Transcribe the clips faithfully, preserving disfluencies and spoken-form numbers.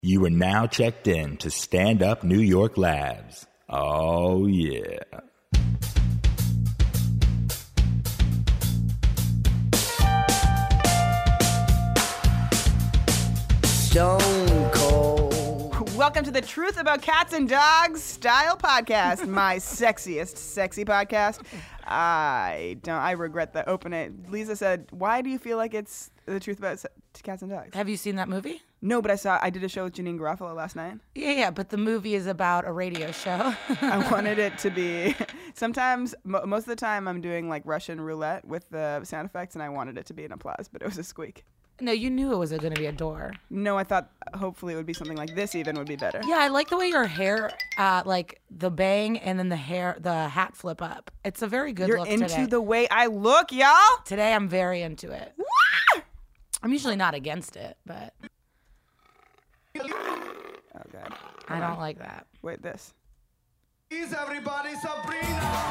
You are now checked in to Stand Up New York Labs. Oh, yeah. Stone Cold. Welcome to the Truth About Cats and Dogs style podcast, my sexiest sexy podcast. I don't. I regret the opening. Lisa said, "Why do you feel like it's the truth about se- cats and dogs?" Have you seen that movie? No, but I saw. I did a show with Janine Garofalo last night. Yeah, yeah, but the movie is about a radio show. I wanted it to be. Sometimes, mo- most of the time, I'm doing like Russian roulette with the sound effects, and I wanted it to be an applause, but it was a squeak. No, you knew it was going to be a door. No, I thought hopefully it would be something like this. Even would be better. Yeah, I like the way your hair, uh, like the bang and then the hair, the hat flip up. It's a very good You're look into today. the way I look, y'all. Today I'm very into it. I'm usually not against it, but Oh God. I don't like that. Wait, this. Is everybody Sabrina?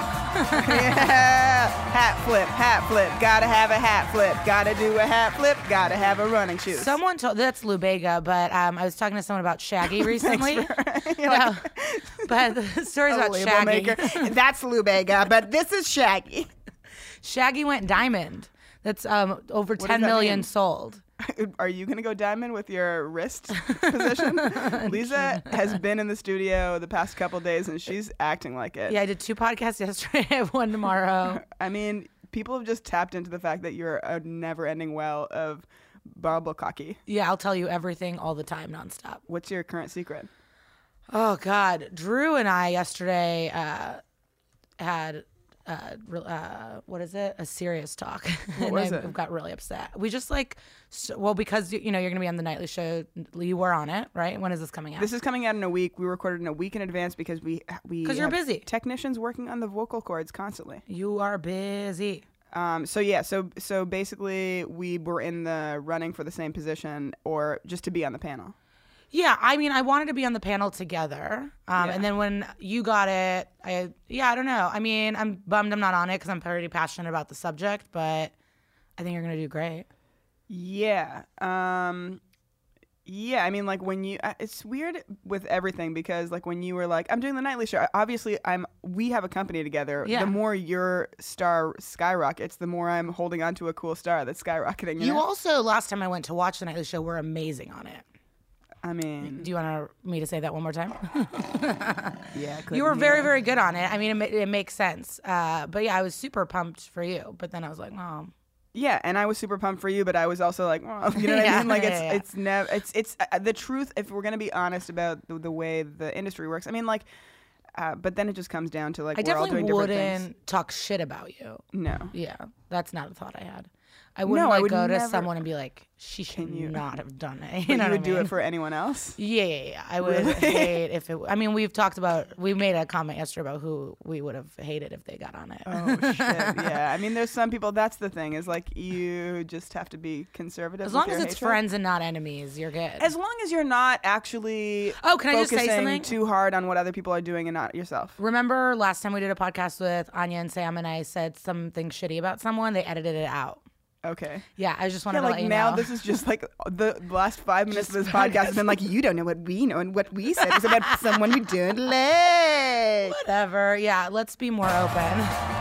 Yeah, hat flip, hat flip. Gotta have a hat flip. Gotta do a hat flip. Gotta have a running shoe. Someone told that's Lou Bega, but um, I was talking to someone about Shaggy recently. You're No, like but the story's a about label Shaggy. maker. That's Lou Bega, but this is Shaggy. Shaggy went diamond. That's um over does ten that million mean? sold. Are you gonna go diamond with your wrist position? Lisa has been in the studio the past couple days, and she's acting like it. Yeah, I did two podcasts yesterday. I have one tomorrow. I mean, people have just tapped into the fact that you're a never-ending well of bubble cocky. Yeah, I'll tell you everything all the time, nonstop. What's your current secret? Oh God, Drew and I yesterday uh, had uh, re- uh, what is it? A serious talk. and was I it? got really upset. We just like, so, well, because you, you know you're gonna be on the nightly show. You were on it, right? When is this coming out? This is coming out in a week. We recorded in a week in advance because we we 'Cause you're have busy. Technicians working on the vocal cords constantly. You are busy. Um, so yeah, so so basically we were in the running for the same position or just to be on the panel. Yeah, I mean, I wanted to be on the panel together, um, Yeah. and then when you got it, I yeah, I don't know. I mean, I'm bummed I'm not on it because I'm pretty passionate about the subject, but I think you're gonna do great. Yeah. Um, yeah, I mean, like when you, uh, it's weird with everything because like when you were like, I'm doing the nightly show. Obviously, I'm. We have a company together. Yeah. The more your star skyrockets, the more I'm holding on to a cool star that's skyrocketing. You, You know? also last time I went to watch the nightly show were amazing on it. I mean, Do you want me to say that one more time? yeah. You were couldn't very, hear. very good on it. I mean, it, ma- it makes sense. Uh, but yeah, I was super pumped for you. But then I was like, oh. Yeah, and I was super pumped for you, but I was also like, oh, you know what Yeah, I mean? Like yeah, it's yeah. it's never it's it's uh, the truth. If we're gonna be honest about the, the way the industry works, I mean, like, uh, but then it just comes down to like I we're all doing definitely different wouldn't things. talk shit about you. No, Yeah, that's not a thought I had. I wouldn't No, I like would go to never- someone and be like, she should Can you- not have done it. You but know you what would I do mean? it for anyone else. Yeah, yeah, yeah. I would Really? hate if it. I mean, we've talked about. We made a comment yesterday about who we would have hated if they got on it. Oh shit! Yeah, I mean, there's some people. That's the thing is like you just have to be conservative. As with long your as it's hatred. friends and not enemies, you're good. As long as you're not actually Oh, can I just say focusing something? too hard on what other people are doing and not yourself. Remember last time we did a podcast with Anya and Sam, and I said something shitty about someone. They edited it out. Okay. Yeah, I just wanted Yeah, to like let you now know. this is just like the last five minutes Just of this podcast has been like, you don't know what we know and what we said is about someone we don't like. Whatever. Yeah, let's be more open.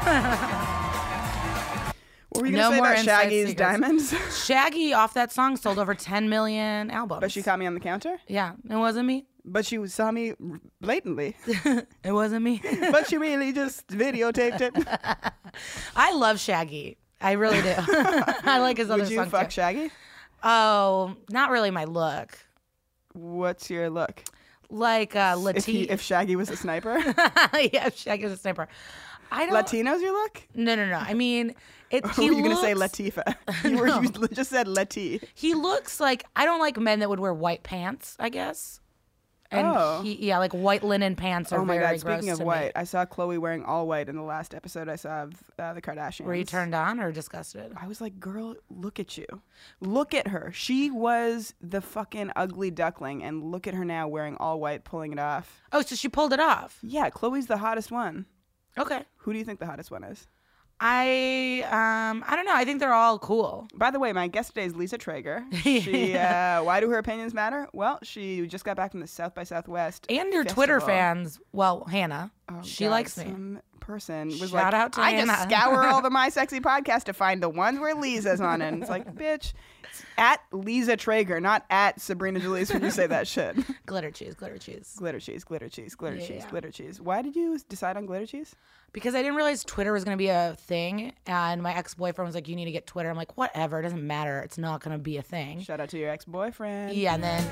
What were you No gonna say more about inside Shaggy's secrets. diamonds? Shaggy off that song sold over ten million albums. But she caught me on the counter. Yeah, it wasn't me. But she saw me blatantly. It wasn't me. But she really just videotaped it. I love Shaggy. I really do. I like his other Would you songs fuck too. Shaggy? Oh, not really my look. What's your look? Like uh, If, he, Latina. if Shaggy was a sniper? Yeah, if Shaggy was a sniper. I don't. Latino's your look? No, no, no. I mean, it. Or He were you going to say looks- Latifa? You, were, you just said Lati. He looks like I don't like men that would wear white pants. I guess. And Oh. he, yeah, like white linen pants are Oh my very God! gross Speaking of to white, me. I saw Chloe wearing all white in the last episode I saw of uh, the Kardashians. Were you turned on or disgusted? I was like, girl, look at you. Look at her. She was the fucking ugly duckling, and look at her now wearing all white, pulling it off. Oh, so she pulled it off. Yeah, Chloe's the hottest one. Okay. Who do you think the hottest one is? I um I don't know. I think they're all cool. By the way, my guest today is Lisa Traeger. She, uh, why do her opinions matter? Well, she just got back from the South by Southwest And your festival. Twitter fans, well, Hannah, Oh, she God, likes me. Some person was Shout like, out to I Hannah. just scour all the My Sexy podcasts to find the ones where Lisa's on it. And it's like, bitch, it's at Lisa Traeger, not at Sabrina Jalise when you say that shit. Glitter cheese, glitter cheese. Glitter cheese, glitter cheese, glitter Yeah, cheese, yeah. glitter cheese. Why did you decide on glitter cheese? Because I didn't realize Twitter was going to be a thing. And my ex-boyfriend was like, you need to get Twitter. I'm like, whatever. It doesn't matter. It's not going to be a thing. Shout out to your ex-boyfriend. Yeah, and then...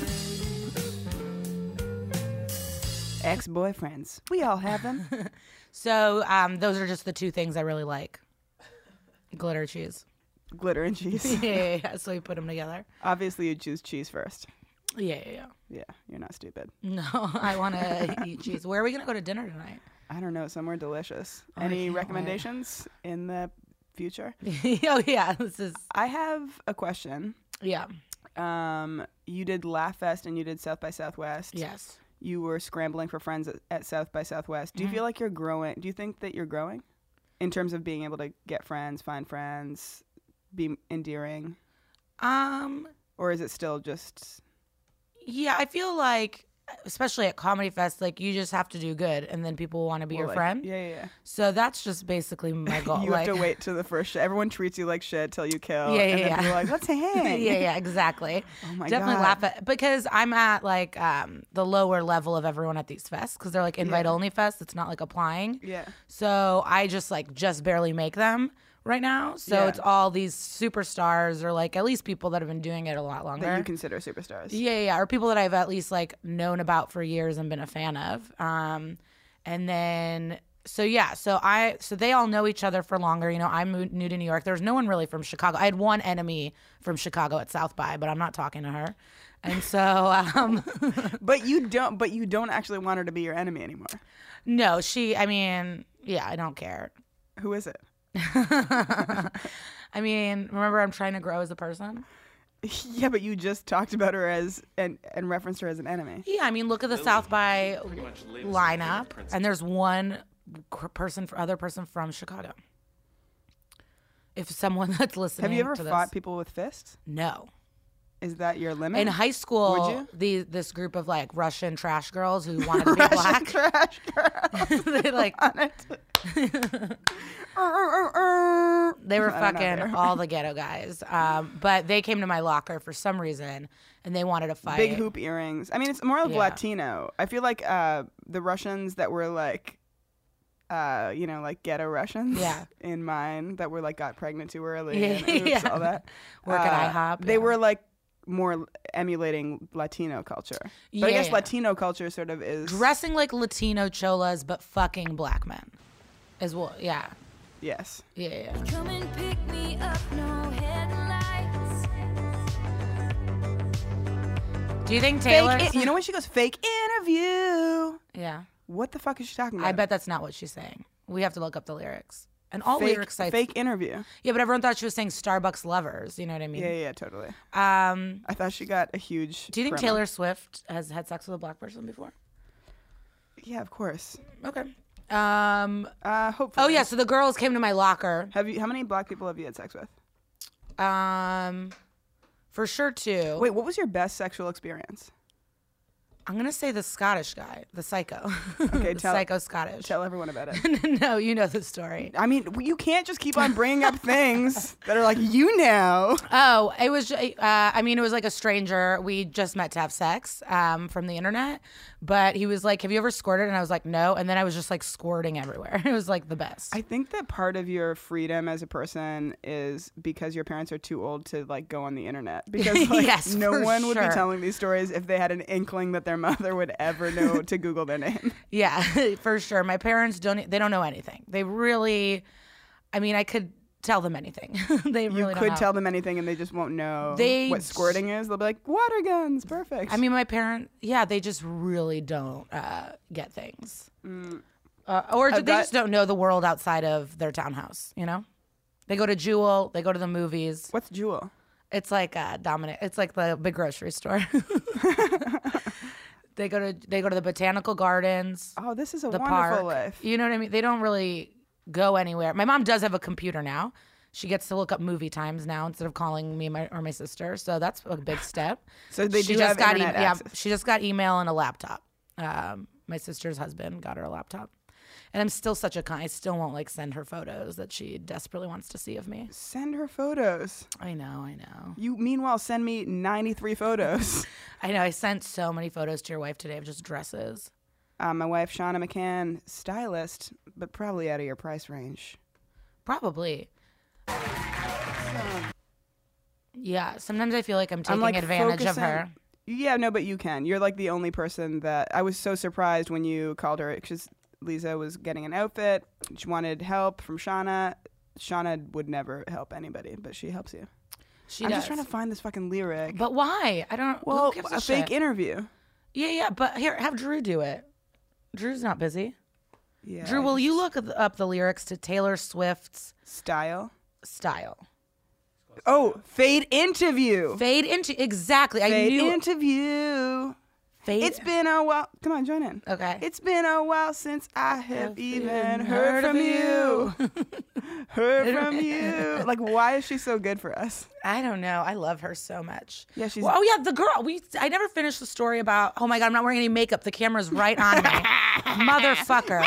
Ex-boyfriends. We all have them. So um, those are just the two things I really like. Glitter cheese. Glitter and cheese. yeah, yeah, yeah. So we put them together. Obviously, you choose cheese first. Yeah, yeah, yeah. Yeah, you're not stupid. No, I want to eat cheese. Where are we going to go to dinner tonight? I don't know, somewhere delicious. Oh, I Any can't wait. recommendations in the future? oh, yeah. This is... I have a question. Yeah. Um, you did Laugh Fest and you did South by Southwest. Yes. You were scrambling for friends at, at South by Southwest. Do you Mhm. feel like you're growing? Do you think that you're growing in terms of being able to get friends, find friends, be endearing? Um... Or is it still just... Yeah, I feel like, especially at Comedy Fest, like you just have to do good, and then people want to be well, your like- friend. Yeah, yeah, yeah. So that's just basically my goal. You like, have to wait to the first show. Everyone treats you like shit till you kill. Yeah, yeah, and then yeah. you're like, let's hang. yeah, yeah, exactly. Oh my Definitely God. laugh at because I'm at like um, the lower level of everyone at these fests because they're like invite only fests. It's not like applying. Yeah. So I just like just barely make them right now. So Yeah. it's all these superstars or like at least people that have been doing it a lot longer. That you consider superstars. Yeah, yeah, yeah, or people that I've at least like known about for years and been a fan of. Um, and then so yeah, so I so they all know each other for longer. You know, I'm mo- new to New York. There's no one really from Chicago. I had one enemy from Chicago at South by, but I'm not talking to her. And so um, But you don't. But you don't actually want her to be your enemy anymore. no, she. I mean, yeah, I don't care. Who is it? I mean, remember, I'm trying to grow as a person. Yeah, but you just talked about her as and and referenced her as an enemy. Yeah, I mean, look at the South by lineup, and there's one cr- person, other person from Chicago. If someone that's listening, Have you ever to fought this, people with fists? no. Is that your limit? In high school, Would you? the this group of like Russian trash girls who wanted to be Russian black, trash girl. they like they were I don't know, fucking they're- all the ghetto guys. Um, but they came to my locker for some reason, and they wanted to fight. Big hoop earrings. I mean, it's more of Yeah. Latino. I feel like uh, the Russians that were like, uh, you know, like ghetto Russians. Yeah. In mine, that were like got pregnant too early. Yeah, and oops, yeah. all that. Work at Uh, IHOP, They yeah. were like more emulating Latino culture. But I guess Yeah. Latino culture sort of is dressing like Latino cholas, but fucking black men, is what. Yeah, yes. yeah, yeah. Come and pick me up, no headlights. Do you think Taylor? Fake. In- you know when she goes fake interview? yeah, What the fuck is she talking about? I bet that's not what she's saying. We have to look up the lyrics. And all fake, lyric sites. fake interview. Yeah, but everyone thought she was saying Starbucks lovers. You know what I mean? Yeah, yeah, totally. Um, I thought she got a huge. do you think promo. Taylor Swift has had sex with a black person before? Yeah, of course. Okay. Um. Uh, hopefully. Oh yeah. So the girls came to my locker. Have you? How many black people have you had sex with? Um, for sure two. Wait, what was your best sexual experience? I'm gonna say the Scottish guy, the psycho. Okay, the tell- psycho Scottish. Tell everyone about it. No, you know the story. I mean, you can't just keep on bringing up things that are like you know. Oh, it was. Uh, I mean, it was like a stranger. We just met to have sex um, from the internet. But he was like, "Have you ever squirted?" And I was like, "No." And then I was just like squirting everywhere. It was like the best. I think that part of your freedom as a person is because your parents are too old to like go on the internet. Because like, Yes, no for one would sure. be telling these stories if they had an inkling that their mother would ever know to Google their name. Yeah, for sure. My parents don't. They don't know anything. They really. I mean, I could tell them anything. They You really don't could know. tell them anything and they just won't know They what squirting is. They'll be like, water guns, perfect. I mean, my parents, yeah, they just really don't uh, get things. Uh, or I've they got- just don't know the world outside of their townhouse, you know? They go to Jewel, they go to the movies. What's Jewel? It's like uh, Dominic, it's like the big grocery store. They go to they go to the botanical gardens, Oh, this is a the wonderful park. life. You know what I mean? They don't really go anywhere. My mom does have a computer now. She gets to look up movie times now instead of calling me my, or my sister. So that's a big step. So they she do just have got internet e- yeah, access. she just got email and a laptop. Um, my sister's husband got her a laptop. And I'm still such a con. I still won't like send her photos that she desperately wants to see of me. Send her photos. I know, I know. You meanwhile send me ninety-three photos. I know. I sent so many photos to your wife today of just dresses. Uh, my wife, Shauna McCann, stylist, but probably out of your price range. Probably. Yeah. Sometimes I feel like I'm taking I'm like advantage of focusing- her. Yeah, no, but you can. You're like the only person that I was so surprised when you called her because Lisa was getting an outfit. She wanted help from Shauna. Shauna would never help anybody, but she helps you. She I'm does. just trying to find this fucking lyric. But why? I don't. well, who gives a, a fake shit? interview. Yeah, yeah. But here, have Drew do it. Drew's not busy. Yeah. Drew, I will you just- look up the lyrics to Taylor Swift's Style. Style? Oh, fade interview. Fade into exactly. I Fade knew interview. fade. It's been a while. Come on, join in. Okay. It's been a while since I have Have even even heard heard from of you. heard from you. Like, why is she so good for us? I don't know. I love her so much. Yeah, she's- Well, oh yeah, the girl. We. I never finished the story about. Oh my god, I'm not wearing any makeup. The camera's right on me, motherfucker.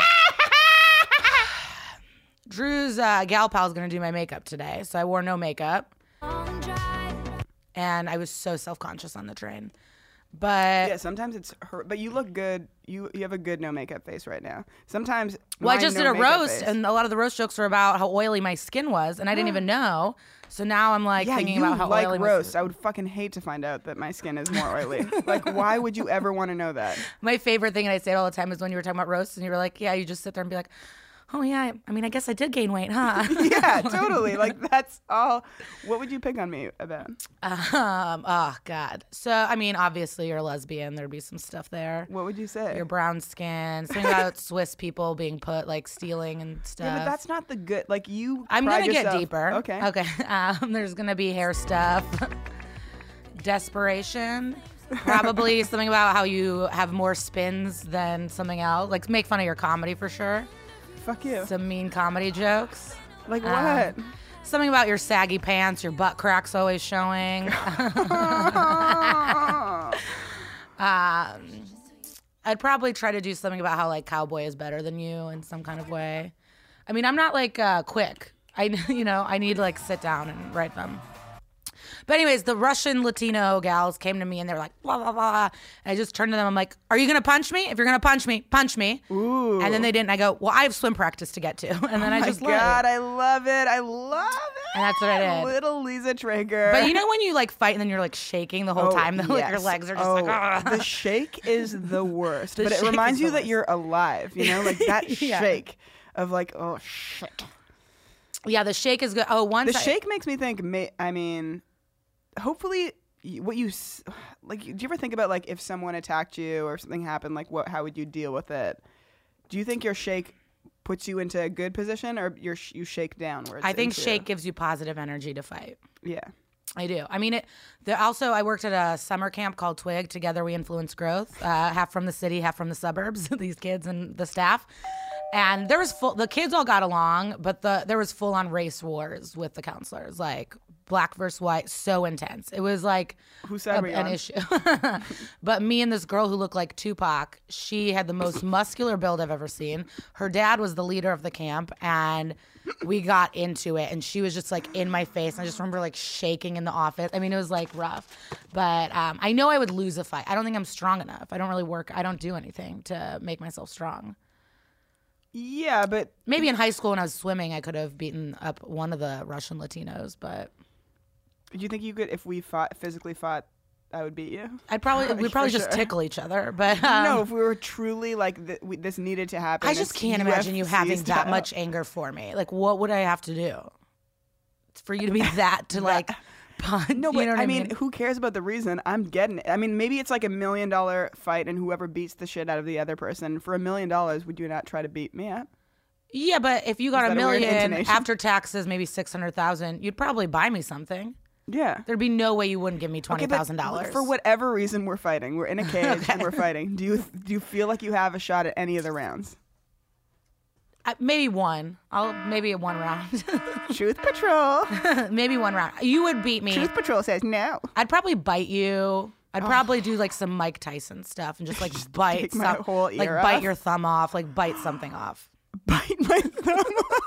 Drew's uh, gal pal's gonna do my makeup today, so I wore no makeup, Long drive. and I was so self conscious on the train. But Yeah, sometimes it's her, but you look good. You you have a good no makeup face right now. Sometimes. well, I my just no did a makeup roast, face- and a lot of the roast jokes were about how oily my skin was, and I didn't even know. So now I'm like yeah, thinking you about how like oily my roast. skin. I would fucking hate to find out that my skin is more oily. Like, why would you ever want to know that? My favorite thing, and I say it all the time, is when you were talking about roasts, and you were like, "Yeah," you just sit there and be like, "Oh yeah, I mean, I guess I did gain weight, huh?" Yeah, totally. Like, that's all. What would you pick on me about? um, oh God. So I mean, obviously you're a lesbian. There'd be some stuff there. What would you say? Your brown skin. Something about Swiss people being put like stealing and stuff. Yeah, but that's not the good. Like, you. I'm pride gonna get yourself- deeper. Okay. Okay. Um, there's gonna be hair stuff. Desperation. Probably something about how you have more spins than something else. Like make fun of your comedy for sure. Fuck you. Some mean comedy jokes. Like, Um, what? Something about your saggy pants, your butt crack's always showing. um, I'd probably try to do something about how like cowboy is better than you in some kind of way. I mean, I'm not like uh, quick. I you know I need to like sit down and write them. But anyways, the Russian Latino gals came to me and they were like, blah, blah, blah. And I just turned to them. I'm like, are you going to punch me? If you're going to punch me, punch me. Ooh. And then they didn't. I go, well, I have swim practice to get to. And then I Oh my just God, let it. I love it. I love it. And that's what I did. Little Lisa Traeger. But you know when you like fight and then you're like shaking the whole Oh, time? Like your yes. legs are just Oh, like, "Ugh." the shake is the worst. The but it shake reminds is you the that worst. you're alive. You know, like that Yeah. shake of like, oh shit. Yeah, the shake is good. Oh, once The I- shake makes me think. ma- I mean, hopefully, y- what you s- like. Do you ever think about like if someone attacked you or something happened? Like, what? How would you deal with it? Do you think your shake puts you into a good position, or your sh- you shake downwards? I think into- shake gives you positive energy to fight. Yeah. I do. I mean, it. The, also, I worked at a summer camp called Twig. Together, we influence growth. Uh, half from the city, half from the suburbs. These kids and the staff, and there was full. The kids all got along, but the there was full on race wars with the counselors, like black versus white, so intense. It was like Whose side a- were you an on? issue. But me and this girl who looked like Tupac, she had the most muscular build I've ever seen. Her dad was the leader of the camp, and we got into it, and she was just like in my face. I just remember like shaking in the office. I mean, it was like rough, but um, I know I would lose a fight. I don't think I'm strong enough. I don't really work. I don't do anything to make myself strong. Yeah, but Maybe in high school when I was swimming, I could have beaten up one of the Russian Latinos, but do you think you could, if we fought physically fought, I would beat you? I'd probably we'd For probably just sure. tickle each other. But um, No, if we were truly like th- we, this needed to happen. I just it's can't imagine you U F C having that style. much anger for me. Like, what would I have to do for you to be that to like punch? No, but you know what I I mean, who cares about the reason? I'm getting it. I mean, maybe it's like a million dollar fight, and whoever beats the shit out of the other person for a million dollars, would you not try to beat me up? Yeah, but if you got Is a that a weird million intonation? after taxes, maybe six hundred thousand, you'd probably buy me something. Yeah. There'd be no way you wouldn't give me twenty Okay, but thousand dollars for whatever reason, we're fighting. We're in a cage and we're fighting. Do you do you feel like you have a shot at any of the rounds? I, maybe one. I'll maybe one round. Truth Patrol. Maybe one round. You would beat me. Truth Patrol says no. I'd probably bite you. I'd probably do like some Mike Tyson stuff and just like bite take my some, whole like ear bite off. your thumb off, like bite something off. Bite my thumb.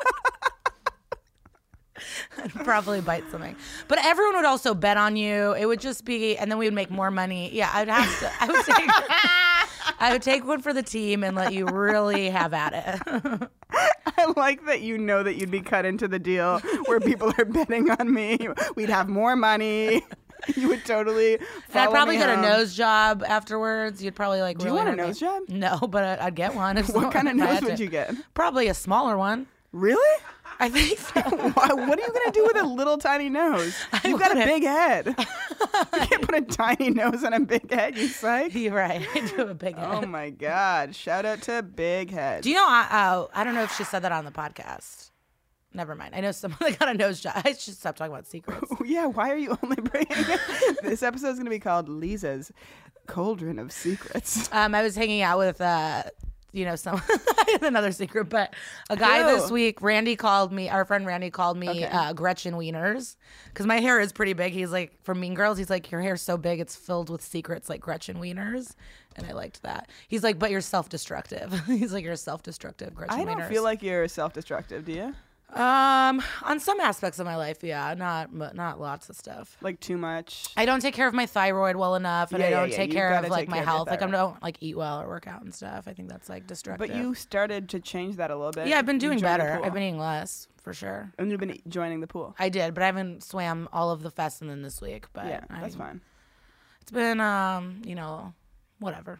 I'd probably bite something. But everyone would also bet on you. It would just be, and then we would make more money. Yeah, I'd have to. I would take. I would take one for the team and let you really have at it. I like that you know that you'd be cut into the deal where people are betting on me. We'd have more money. You would totally. And I'd follow probably me get a home. nose job afterwards. You'd probably like. Do you really want a hurt nose me. job? No, but I- I'd get one. If What kind of if I nose had would to. you get? Probably a smaller one. Really? I think so. Why, what are you gonna do with a little tiny nose? You've got a wouldn't. big head. You can't put a tiny nose on a big head. You psych. You're right. I do have a big head. Oh my God! Shout out to Big Head. Do you know? I, uh, I don't know if she said that on the podcast. Never mind. I know someone that got a nose job. I should stop talking about secrets. Yeah, why are you only bringing this episode is going to be called Lisa's Cauldron of Secrets. Um, I was hanging out with, uh, you know, some another secret, but a guy Who? this week, Randy called me. Our friend Randy called me Okay. uh, Gretchen Wieners because my hair is pretty big. He's like, from Mean Girls, he's like, your hair's so big, it's filled with secrets like Gretchen Wieners, and I liked that. He's like, but you're self-destructive. He's like, you're self-destructive, Gretchen I don't Wieners. feel like you're self-destructive, do you? Um, on some aspects of my life, yeah, not but not lots of stuff. Like too much? I don't take care of my thyroid well enough, and Yeah, I yeah, don't yeah, take you've care gotta of like take my care of your health. Like I thyroid. don't like eat well or work out and stuff. I think that's like destructive. But you started to change that a little bit. yeah, I've been You doing joined the better. pool. I've been eating less for sure. And you've been e- joining the pool. I did, but I haven't swam all of the Fessenden this week. But Yeah, that's I- fine. It's been um, you know, whatever.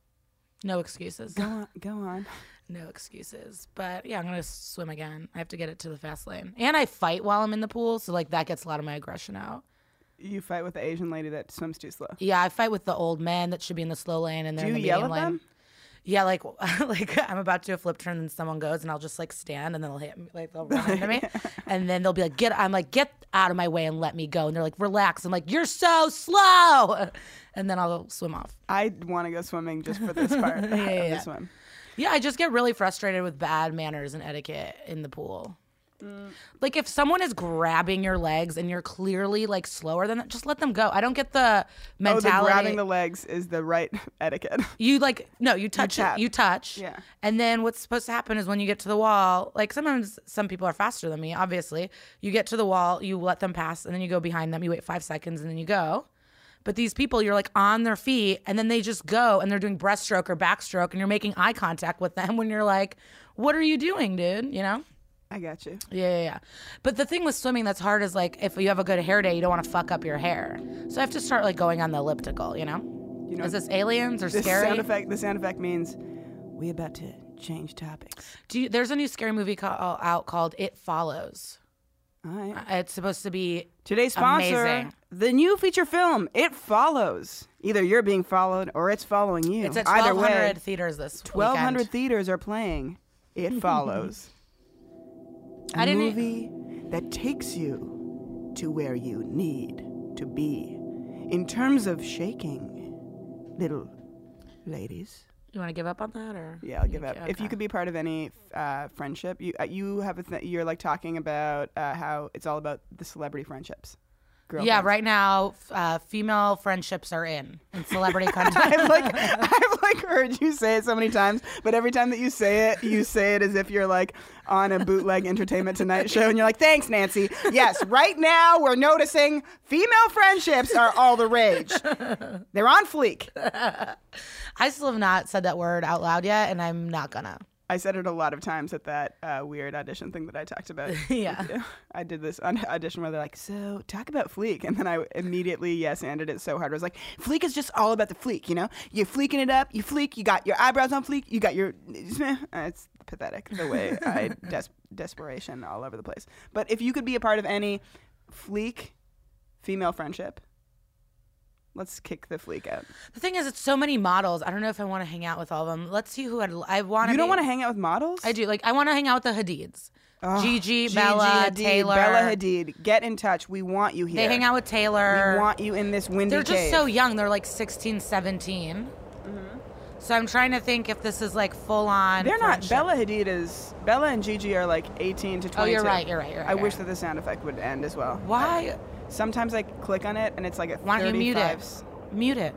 No excuses. Go on. Go on. No excuses. But yeah, I'm gonna swim again. I have to get it to the fast lane, and I fight while I'm in the pool, so like that gets a lot of my aggression out. You fight with the Asian lady that swims too slow. Yeah, I fight with the old men that should be in the slow lane, and they're Do in you the yell medium at lane. them? Yeah, like like I'm about to do a flip turn, and someone goes, and I'll just like stand, and then they'll hit me, like they'll run into me, and then they'll be like, "Get!" I'm like, "Get out of my way and let me go," and they're like, "Relax." I'm like, "You're so slow," and then I'll swim off. I want to go swimming just for this part Yeah, yeah, of yeah. the swim. Yeah, I just get really frustrated with bad manners and etiquette in the pool. Mm. Like if someone is grabbing your legs and you're clearly like slower than that, just let them go. I don't get the Oh, mentality. the grabbing the legs is the right etiquette. You like no, you touch tap. it. You touch. Yeah. And then what's supposed to happen is when you get to the wall, like sometimes some people are faster than me, obviously. You get to the wall, you let them pass, and then you go behind them, you wait five seconds, and then you go. But these people, you're like on their feet, and then they just go, and they're doing breaststroke or backstroke, and you're making eye contact with them when you're like, what are you doing, dude? You know? I got you. Yeah, yeah, yeah. But the thing with swimming that's hard is like if you have a good hair day, you don't want to fuck up your hair. So I have to start like going on the elliptical, you know? You know, Is this aliens or this scary? sound effect. The sound effect means we about to change topics. Do you, there's a new scary movie call, out called It Follows. All right. It's supposed to be Today's sponsor, amazing. the new feature film, It Follows. Either you're being followed or it's following you. It's at Either twelve hundred way, theaters this twelve hundred weekend. theaters are playing It Follows. A I didn't- e- movie that takes you to where you need to be. In terms of shaking, little ladies. You want to give up on that, or Yeah, I'll give up. Okay. If you could be part of any uh, friendship, you uh, you have a th- you're like talking about uh, how it's all about the celebrity friendships. Yeah, Girlfriends. right now, f- uh, female friendships are in in celebrity content. I've like I've like heard you say it so many times, but every time that you say it, you say it as if you're like on a bootleg Entertainment Tonight show, and you're like, "Thanks, Nancy. Yes, right now we're noticing female friendships are all the rage. They're on fleek." I still have not said that word out loud yet, and I'm not gonna. I said it a lot of times at that uh, weird audition thing that I talked about. Yeah. I did this un- audition where they're like, so talk about Fleek. And then I immediately yes-anded it so hard. I was like, Fleek is just all about the Fleek, you know? You're fleeking it up. You Fleek. You got your eyebrows on Fleek. You got your... Uh, it's pathetic the way I... Des- desperation all over the place. But if you could be a part of any Fleek female friendship... Let's kick the Fleek out. The thing is, it's so many models. I don't know if I want to hang out with all of them. Let's see who I'd, I want to. You don't be- want to hang out with models? I do. Like, I want to hang out with the Hadids. Oh, Gigi, Gigi Bella, Hadid, Taylor. Bella Hadid. Get in touch. We want you here. They hang out with Taylor. We want you in this windy They're just cave. so young. They're like sixteen, seventeen. So I'm trying to think if this is like full on. They're not. friendship. Bella Hadid is. Bella and Gigi are like eighteen to twenty-two. Oh, you're right. You're right. You're right. I you're wish right. that the sound effect would end as well. Why? Sometimes I click on it and it's like a Why don't you mute it? thirty-five. Mute it.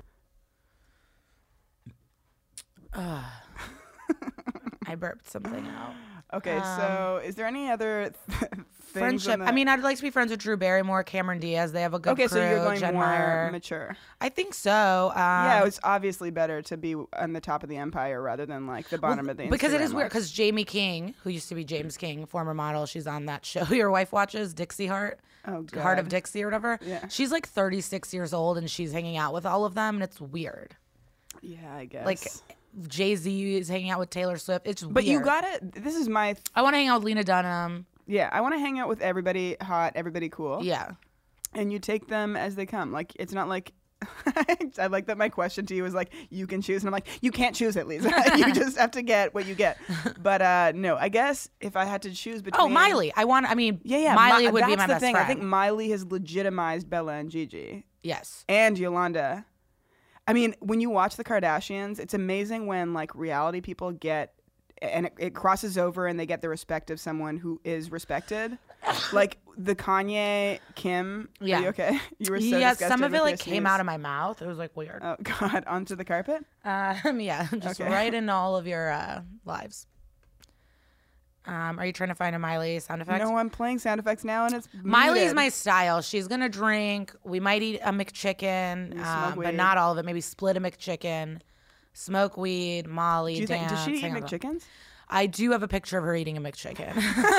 Ugh. I burped something out. Okay, so is there any other th- things? Friendship. in the- I mean, I'd like to be friends with Drew Barrymore, Cameron Diaz. They have a good okay, crew. so you're going Jen more Meyer. mature. I think so. Um, yeah, it's obviously better to be on the top of the empire rather than like the bottom of the. because it Instagram is weird. likes. Because Jamie King, who used to be James King, former model, she's on that show your wife watches, Dixie Heart, Oh, Heart of God. Dixie or whatever. Yeah. She's like thirty-six years old and she's hanging out with all of them, and it's weird. Yeah, I guess. Like Jay Z is hanging out with Taylor Swift. It's but weird. you got it. This is my. Th- I want to hang out with Lena Dunham. yeah, I want to hang out with everybody hot, everybody cool. Yeah. And you take them as they come. Like it's not like. I like that my question to you was like, you can choose, and I'm like, you can't choose it, Lisa. You just have to get what you get. But uh, no, I guess if I had to choose between. Oh, Miley. I want. I mean, Yeah, yeah. Miley Mi- would be that's my the best thing. friend. I think Miley has legitimized Bella and Gigi yes. and Yolanda. I mean, when you watch the Kardashians, it's amazing when like reality people get, and it, it crosses over and they get the respect of someone who is respected. Like the Kanye, Kim. Yeah. Are you okay? You were so yeah, disgusted some of with it your like came sneeze. out of my mouth. It was like weird. Oh God, onto the carpet. Um, yeah, just Okay. right in all of your uh, lives. Um, are you trying to find a Miley sound effect? No, I'm playing sound effects now, and it's Miley's muted. my style. She's gonna drink. We might eat a McChicken, smoke um, but weed. not all of it. Maybe split a McChicken, smoke weed, Molly, Do you think? dance. Does she eat hang out. McChickens? I do have a picture of her eating a McChicken.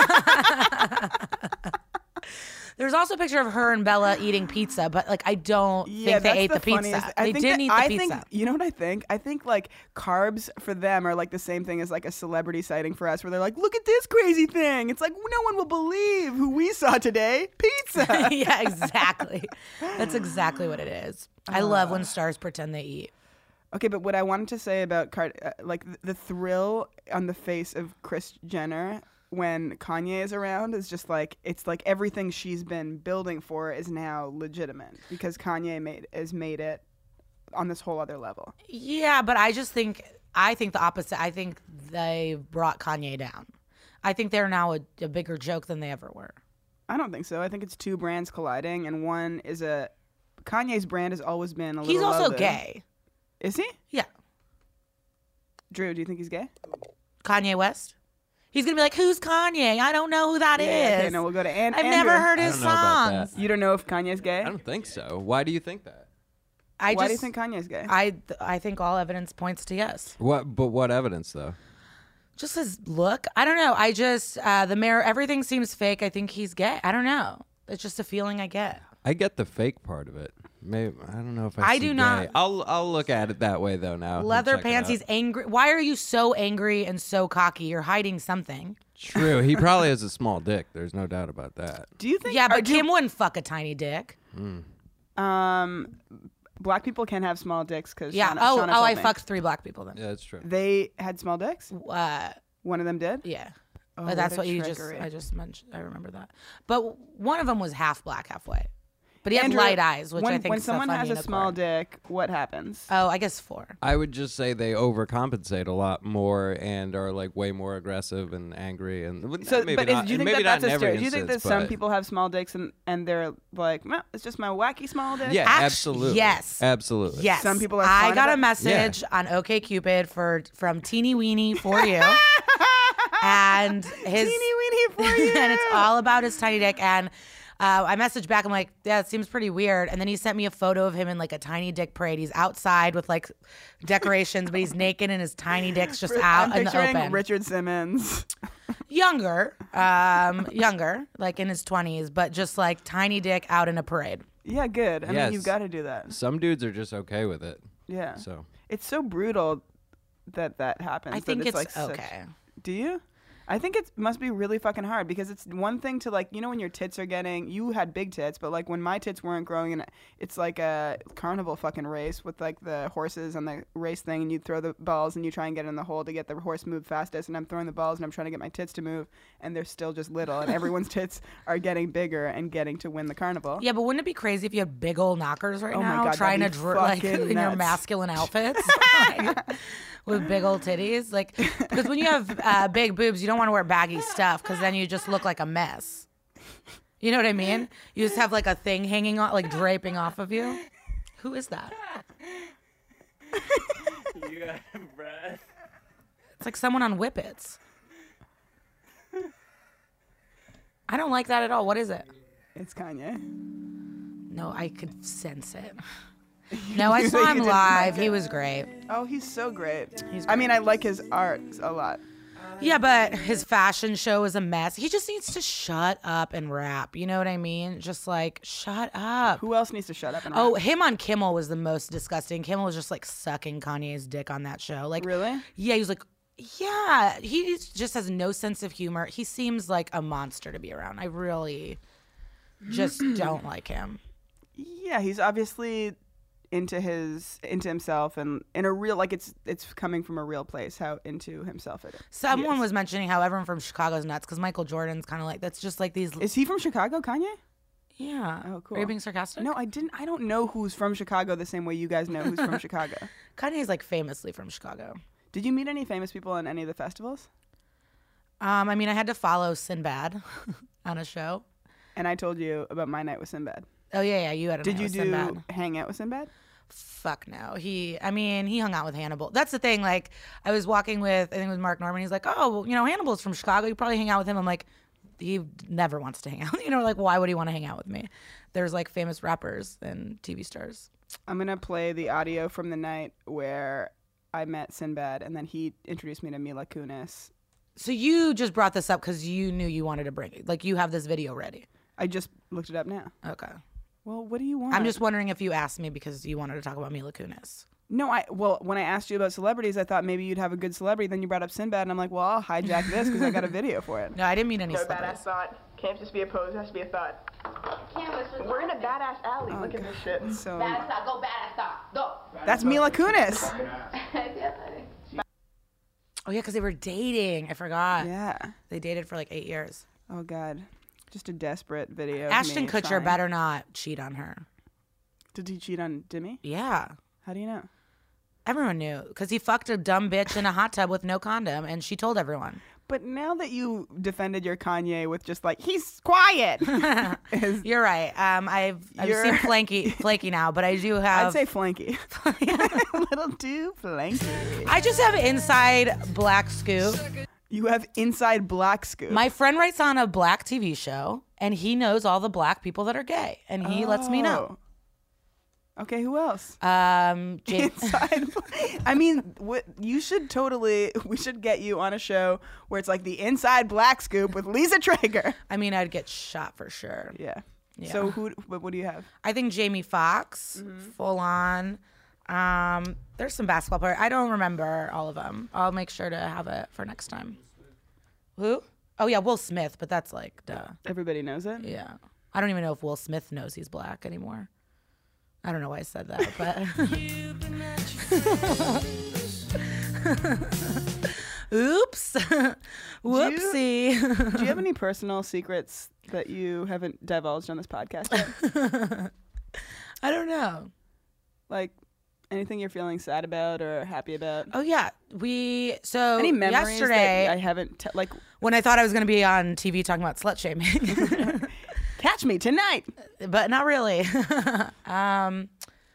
There's also a picture of her and Bella eating pizza, but like I don't Yeah, think they that's ate the, the pizza. funniest- I They think didn't that- eat the I pizza. think you know what I think. I think like carbs for them are like the same thing as like a celebrity sighting for us, where they're like, "Look at this crazy thing." It's like no one will believe who we saw today. Pizza. Yeah, exactly. That's exactly what it is. I love when stars pretend they eat. Okay, but what I wanted to say about Card, uh, like th- the thrill on the face of Kris Jenner when Kanye is around is just like it's like everything she's been building for is now legitimate because Kanye made has made it on this whole other level. Yeah, but I just think I think the opposite. I think they brought Kanye down. I think they're now a, a bigger joke than they ever were. I don't think so. I think it's two brands colliding, and one is a Kanye's brand has always been a little. He's also loaded. gay. Is he? Yeah. Drew, do you think he's gay? Kanye West. He's gonna be like, "Who's Kanye? I don't know who that is." Yeah, okay, no, we'll go to An- I've Andrew. never heard I his don't know about songs. that. You don't know if Kanye's gay? I don't think so. Why do you think that? I Why just, do you think Kanye's gay? I I think all evidence points to yes. What? But what evidence though? Just his look. I don't know. I just uh, the mayor. Everything seems fake. I think he's gay. I don't know. It's just a feeling I get. I get the fake part of it. Maybe I don't know if I. I see do gay. not- I'll I'll look at it that way though. Now Leather and check it pants. out. He's angry. Why are you so angry and so cocky? You're hiding something. True. He probably has a small dick. There's no doubt about that. do you think? Yeah, or but do- Kim wouldn't fuck a tiny dick. Um, black people can have small dicks because Yeah. Shauna, oh, Shauna oh, told I me. fucked three black people then. Yeah, that's true. They had small dicks. Uh, One of them did. yeah. Oh, but that's what what a you just. trickery. I just mentioned. I remember that. But one of them was half black, half white. But he had Andrew, light eyes, which when, I think when is so someone funny has a and small awkward. dick, what happens? Oh, I guess four. I would just say they overcompensate a lot more and are like way more aggressive and angry and So, maybe but not, is, do you think maybe that that's not in a every stereotype? Do you think that instance, some but- people have small dicks and, and they're like, "Meh, it's just my wacky small dick"? Yeah, Actu- absolutely. yes. absolutely. Yes. Some people are I fine got a about- message on OkCupid for from Teeny Weenie for you, and his Teeny weeny for you. and it's all about his tiny dick. And uh, I messaged back. I'm like, yeah, it seems pretty weird. And then he sent me a photo of him in like a tiny dick parade. He's outside with like decorations, but he's naked and his tiny dick's just out I'm in the picturing open. Richard Simmons. Younger, um, younger, like in his twenties, but just like tiny dick out in a parade. Yeah, good. I Yes. mean, you've got to do that. Some dudes are just okay with it. Yeah. So It's so brutal that that happens. I that think it's, it's like such- okay. Do you? I think it must be really fucking hard because it's one thing to like, you know, when your tits are getting, you had big tits, but like when my tits weren't growing, and it's like a carnival fucking race with like the horses on the race thing, and you throw the balls and you try and get in the hole to get the horse move fastest, and I'm throwing the balls and I'm trying to get my tits to move, and they're still just little, and everyone's tits are getting bigger and getting to win the carnival. Yeah, but wouldn't it be crazy if you had big old knockers right Oh my now, God, trying to that'd be dr- like fucking in your nuts. masculine outfits, like, with big old titties? Like, because when you have uh, big boobs, you don't want to wear baggy stuff because then you just look like a mess. You know what I mean? You just have like a thing hanging on, like draping off of you. Who is that? You got breath. It's like someone on Whippets. I don't like that at all. What is it? It's Kanye. No, I could sense it. No, I saw You him didn't live. like He it. was great. Oh, he's so great. He's I mean, great. I like his art a lot. Yeah, but his fashion show is a mess. He just needs to shut up and rap. You know what I mean? Just like, shut up. Who else needs to shut up and Oh, rap? him on Kimmel was the most disgusting. Kimmel was just like sucking Kanye's dick on that show. Like, Really? Yeah, he was like, yeah. He just has no sense of humor. He seems like a monster to be around. I really just don't like him. Yeah, he's obviously into his into himself and in a real like it's it's coming from a real place how into himself it is. Someone He was is. mentioning how everyone from Chicago's nuts because Michael Jordan's kind of like that's just like these. Is he from Chicago, Kanye? Yeah. Oh, cool. Are you being sarcastic? No, I didn't. I don't know who's from Chicago the same way you guys know who's from Chicago. Kanye's like famously from Chicago. Did you meet any famous people in any of the festivals? Um, I mean, I had to follow Sinbad on a show. And I told you about my night with Sinbad. Oh yeah, yeah. You had a Did night you with do Sinbad. hang out with Sinbad? Fuck no. He, I mean, he hung out with Hannibal. That's the thing. Like, I was walking with, I think it was Mark Norman. He's like, oh, well, you know, Hannibal's from Chicago. You probably hang out with him. I'm like, he never wants to hang out. You know, like, why would he want to hang out with me? There's like famous rappers and T V stars. I'm gonna play the audio from the night where I met Sinbad, and then he introduced me to Mila Kunis. So you just brought this up because you knew you wanted to bring it. Like, you have this video ready. I just looked it up now. Okay. Well, what do you want? I'm just wondering if you asked me because you wanted to talk about Mila Kunis. No, I well, when I asked you about celebrities, I thought maybe you'd have a good celebrity. Then you brought up Sinbad, and I'm like, well, I'll hijack this because I got a video for it. No, I didn't mean any No celebrities. badass thought. Can't just be a pose, it has to be a thought. We're in a badass alley. Look at this shit. So Badass thought, go badass thought, go. that's Mila Kunis. Oh yeah, because they were dating. I forgot. Yeah. They dated for like eight years. Oh God, just a desperate video. of Ashton me Kutcher trying. better not cheat on her. Did he cheat on Demi? Yeah. How do you know? Everyone knew because he fucked a dumb bitch in a hot tub with no condom, and she told everyone. But now that you defended your Kanye with just like he's quiet, is- You're right. Um, I've I've You're- seen flaky flaky now, but I do have. I'd say flanky. a little too flanky. I just have inside black scoop. You have inside black scoop. My friend writes on a black T V show, and he knows all the black people that are gay, and he lets me know. Oh. Okay, who else? Um, James. Inside. I mean, what you should totally. We should get you on a show where it's like the inside black scoop with Lisa Traeger. I mean, I'd get shot for sure. Yeah. Yeah. So who? What, what do you have? I think Jamie Foxx, full on. Um, there's some basketball players. I don't remember all of them. I'll make sure to have it for next time. Who? Oh yeah, Will Smith, but that's like duh. Everybody knows it. Yeah. I don't even know if Will Smith knows he's black anymore. I don't know why I said that, but oops. Whoopsie. Do you have any personal secrets that you haven't divulged on this podcast yet? I don't know. Like anything you're feeling sad about or happy about? Oh yeah, we so Any memories yesterday that I haven't t- like when I thought I was going to be on T V talking about slut shaming. catch me tonight. But not really. um,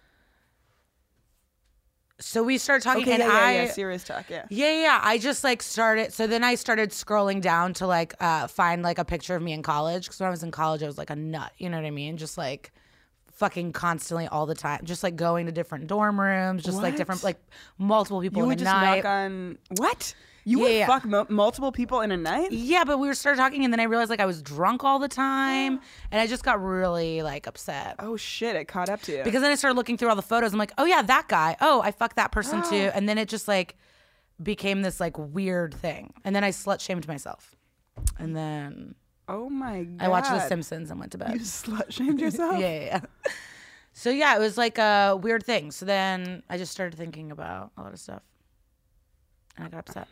so we started talking, Okay, and yeah, yeah, I, yeah, serious talk, yeah. yeah, yeah. I just like started. So then I started scrolling down to like uh, find like a picture of me in college. Because when I was in college, I was like a nut. You know what I mean? Just like fucking constantly all the time. Just like going to different dorm rooms. Just like What? different like multiple people You in would the just night. knock on what? You Yeah, would yeah. fuck mo- multiple people in a night? Yeah, but we were started talking, and then I realized like I was drunk all the time, and I just got really like upset. Oh shit! It caught up to you. Because then I started looking through all the photos. I'm like, oh yeah, that guy. Oh, I fucked that person too. And then it just like became this like weird thing. And then I slut shamed myself. And then Oh my god. I watched The Simpsons and went to bed. You slut shamed yourself? yeah, yeah, yeah. So yeah, it was like a weird thing. So then I just started thinking about a lot of stuff. And I got upset.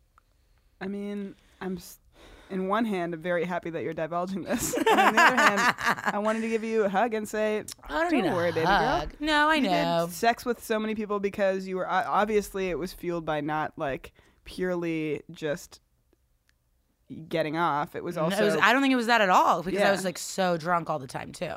I mean, I'm s- in one hand, I'm very happy that you're divulging this. And on the other hand, I wanted to give you a hug and say, I don't don't need a worry, baby hug. girl. No, I You know. did sex with so many people because you were uh, obviously it was fueled by not like purely just getting off. It was No, also it was, I don't think it was that at all because I Yeah. was like so drunk all the time too.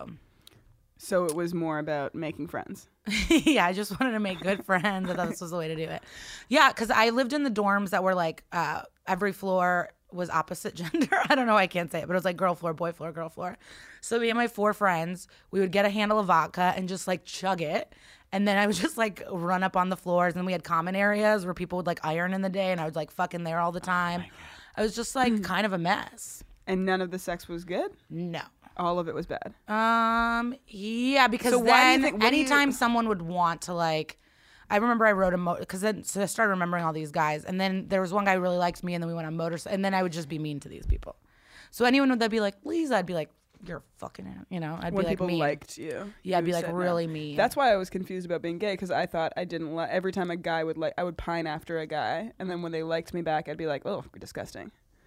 so it was more about making friends. yeah, I just wanted to make good friends. I thought this was the way to do it. Yeah, because I lived in the dorms that were like uh, every floor was opposite gender. I don't know. I can't say it, but it was like girl floor, boy floor, girl floor. So me and my four friends, we would get a handle of vodka and just like chug it. And then I would just like run up on the floors, and we had common areas where people would like iron in the day, and I was like fucking there all the time. I was just like kind of a mess. And none of the sex was good? No. All of it was bad. Um. Yeah, because So why do you then think- what do you- anytime someone would want to like, I remember I wrote a mo because then so I started remembering all these guys, and then there was one guy who really liked me, and then we went on motorcycle, and then I would just be mean to these people. So anyone would be like, Lisa, I'd be like, you're fucking, out," you know, I'd When be like people mean. liked you. Yeah, I'd you be like said no. really mean. That's why I was confused about being gay because I thought I didn't like every time a guy would like I would pine after a guy and then when they liked me back I'd be like, oh, disgusting.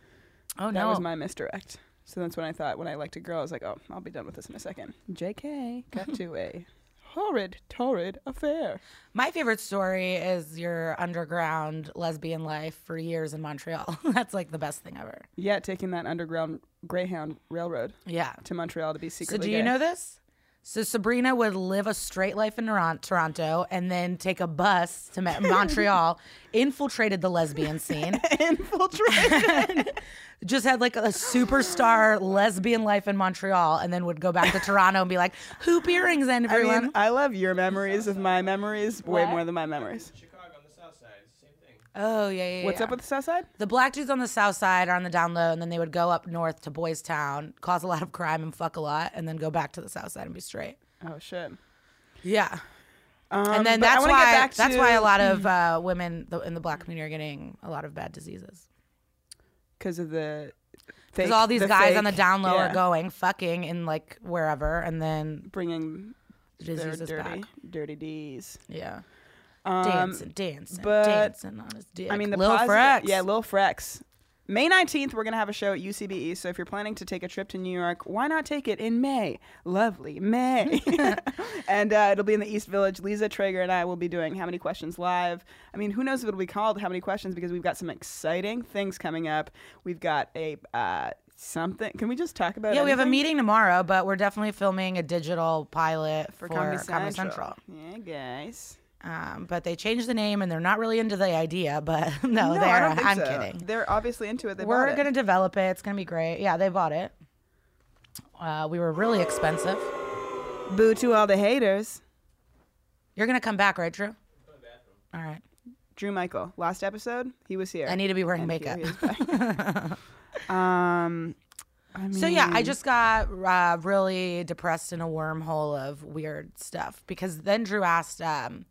oh That no, was my misdirect. So that's when I thought when I liked a girl I was like, oh, I'll be done with this in a second. J K got to a horrid, torrid affair. my favorite story is your underground lesbian life for years in Montreal. That's like the best thing ever. Yeah, taking that underground Greyhound railroad Yeah. to Montreal to be So secretly do you gay. know this? So Sabrina would live a straight life in Toron- Toronto and then take a bus to Ma- Montreal, infiltrated the lesbian scene, Infiltrated. just had like a superstar lesbian life in Montreal, and then would go back to Toronto and be like, hoop earrings, and I everyone. mean, I love your memories of my memories way What? more than my memories. Chicago on the south side, it's the same thing. oh, yeah, yeah, What's yeah. up with the South Side? The black dudes on the south side are on the down low, and then they would go up north to Boys Town, cause a lot of crime and fuck a lot, and then go back to the south side and be straight. Oh shit. Yeah. Um, And then but I that's wanna why get back that's to- why a lot of uh, women th- in the black community are getting a lot of bad diseases. because of the Because fake- all these the guys on the fake- down low yeah, are going fucking in like wherever, and then bringing their diseases dirty, back. dirty D's. Yeah, Um, dancing, dancing, but, dancing on his dick. I mean, the Lil positive, Frex. yeah, Lil Frex. May nineteenth, we're gonna have a show at U C B E. So if you're planning to take a trip to New York, why not take it in May? Lovely May, and uh, it'll be in the East Village. Lisa Traeger and I will be doing How Many Questions live. I mean, who knows if it'll be called How Many Questions because we've got some exciting things coming up. We've got a uh, something. Can we just talk about? Yeah, we have a anything? meeting tomorrow, but we're definitely filming a digital pilot for, for Comedy Comedy Central. Central. Yeah, guys. Um, but they changed the name, and they're not really into the idea. But no, No, they're. I don't think I'm so. kidding. They're obviously into it. They We're bought it. gonna develop it. It's gonna be great. Yeah, they bought it. Uh, we were really expensive. Boo to all the haters. You're gonna come back, right, Drew? All right. Drew Michael. Last episode, he was here. I need to be wearing And makeup. here he is back. um, I mean, So yeah, I just got uh, really depressed in a wormhole of weird stuff because then Drew asked, um,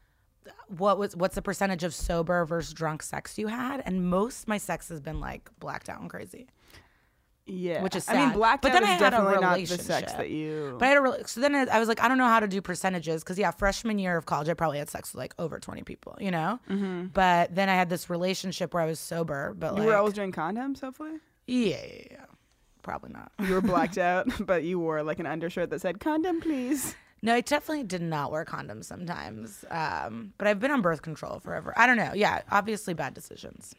"What was what's the percentage of sober versus drunk sex you had?" And most of my sex has been like blacked out and crazy. yeah, which is I mean, sad. blacked But out then I is had a definitely not the sex relationship. that you. But I had a re- so then I was like, I don't know how to do percentages because yeah, freshman year of college, I probably had sex with like over twenty people, you know. Mm-hmm. But then I had this relationship where I was sober, but you like, were always doing condoms, hopefully. yeah, yeah, yeah, probably not. You were blacked out, but you wore like an undershirt that said "condom, please." No, I definitely did not wear condoms sometimes. Um, but I've been on birth control forever. I don't know. Yeah, obviously bad decisions.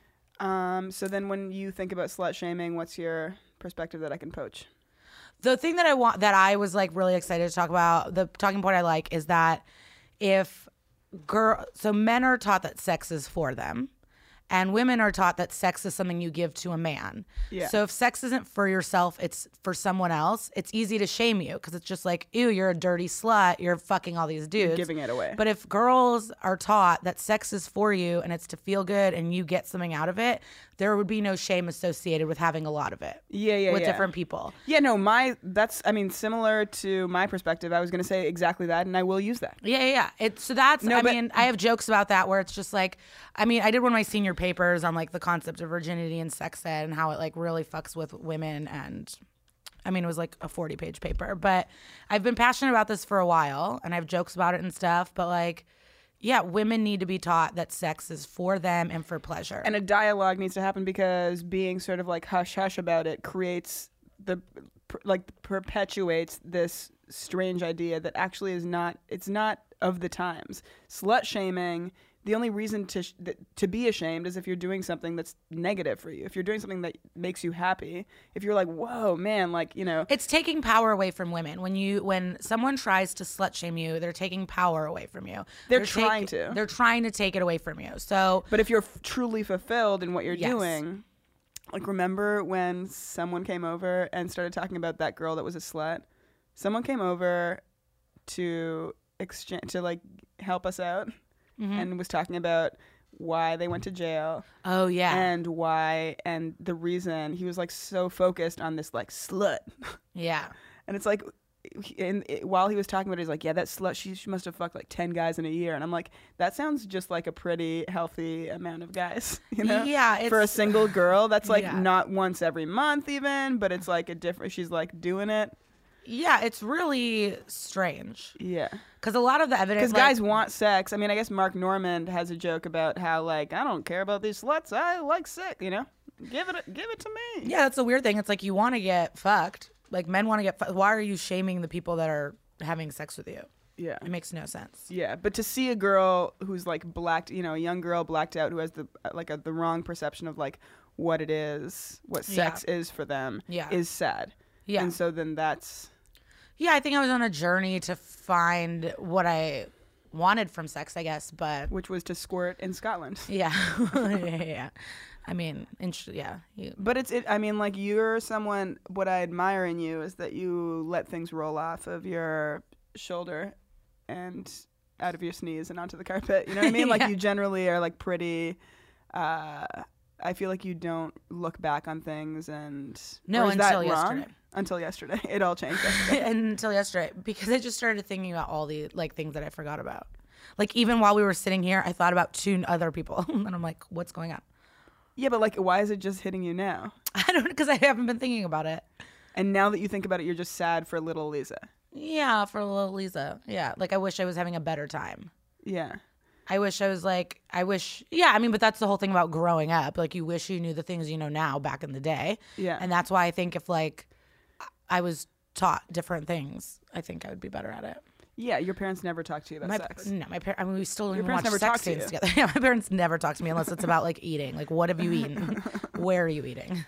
Um, so then, when you think about slut shaming, what's your perspective that I can poach? The thing that I want, that I was like really excited to talk about, the talking point I like is that if girl, so men are taught that sex is for them, and women are taught that sex is something you give to a man. Yeah. So if sex isn't for yourself, it's for someone else. It's easy to shame you because it's just like, ew, you're a dirty slut. You're fucking all these dudes. giving it away. But if girls are taught that sex is for you and it's to feel good and you get something out of it, there would be no shame associated with having a lot of it. Yeah, yeah, with yeah. different people. Yeah, no, my that's I mean similar to my perspective. I was going to say exactly that, and I will use that. Yeah, yeah, yeah. It, so that's, No, I but- mean, I have jokes about that where it's just like, I mean, I did one of my senior papers on like the concept of virginity and sex ed and how it like really fucks with women. And I mean, it was like a forty page paper, but I've been passionate about this for a while and I have jokes about it and stuff. But like, yeah, women need to be taught that sex is for them and for pleasure. And a dialogue needs to happen because being sort of like hush hush about it creates the per, like perpetuates this strange idea that actually is not it's not of the times. Slut shaming, the only reason to sh- that, to be ashamed is if you're doing something that's negative for you. If you're doing something that makes you happy, if you're like, whoa, man, like, you know. It's taking power away from women. When you when someone tries to slut shame you, they're taking power away from you. They're trying to. They're trying to take it away from you. So, But if you're f- truly fulfilled in what you're Yes. doing, like remember when someone came over and started talking about that girl that was a slut? Someone came over to exchange to like help us out Mm-hmm. and was talking about why they went to jail oh yeah, and why and the reason he was like so focused on this like slut. yeah. And it's like, and it, while he was talking about it, he's like, yeah, that slut, she, she must have fucked like ten guys in a year. And I'm like, that sounds just like a pretty healthy amount of guys, you know? Yeah, For a it's- single girl, that's like Yeah. not once every month even, but it's like a different, she's like doing it. Yeah, it's really strange Yeah. because a lot of the evidence, Because guys want sex. I mean, I guess Mark Normand has a joke about how like, I don't care about these sluts. I like sex, you know? Give it, give it to me. yeah, that's a weird thing. It's like you want to get fucked. Like men want to get fucked. Why are you shaming the people that are having sex with you? Yeah. It makes no sense. Yeah, but to see a girl who's like blacked, you know, a young girl blacked out who has the like a, the wrong perception of like what it is, what sex is for them, Yeah. is sad. Yeah. And so then that's Yeah, I think I was on a journey to find what I wanted from sex, I guess. But which was to squirt in Scotland. yeah, yeah, yeah, yeah. I mean, int- yeah. You, But it's it. I mean, like you're someone. What I admire in you is that you let things roll off of your shoulder and out of your sneeze and onto the carpet. You know what I mean? Like Yeah. you generally are like pretty. Uh, I feel like you don't look back on things and No, or is that until wrong? yesterday. Until yesterday, it all changed. Yesterday. until yesterday, because I just started thinking about all the like things that I forgot about. Like even while we were sitting here, I thought about two other people, and I'm like, what's going on? Yeah, but like, why is it just hitting you now? I don't because I haven't been thinking about it. And now that you think about it, you're just sad for little Lisa. Yeah, for little Lisa. Yeah, like I wish I was having a better time. Yeah. I wish I was like, I wish, yeah, I mean, but that's the whole thing about growing up. Like, you wish you knew the things you know now back in the day. Yeah. And that's why I think if, like, I was taught different things, I think I would be better at it. Yeah, your parents never talked to you about My, sex. No, my parents, I mean, we still don't Your even watch parents never sex talk to scenes you. together. Yeah, my parents never talk to me unless it's about, like, eating. Like, what have you eaten? Where are you eating?